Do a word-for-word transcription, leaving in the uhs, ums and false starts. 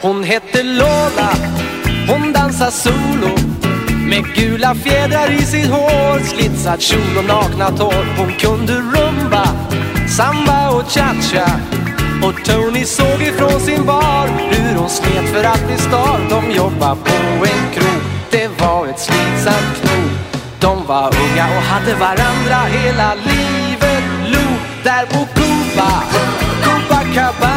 Hon hette Lola, hon dansar solo med gula fjädrar i sitt hår, slitsad kjol och nakna tår. Hon kunde rumba, samba och cha-cha, och Tony såg ifrån sin bar hur hon slet för att bli star. De jobbade på en krog, det var ett slitsamt knog. De var unga och hade varandra hela livet. Lo, där på Cuba, Copacabana.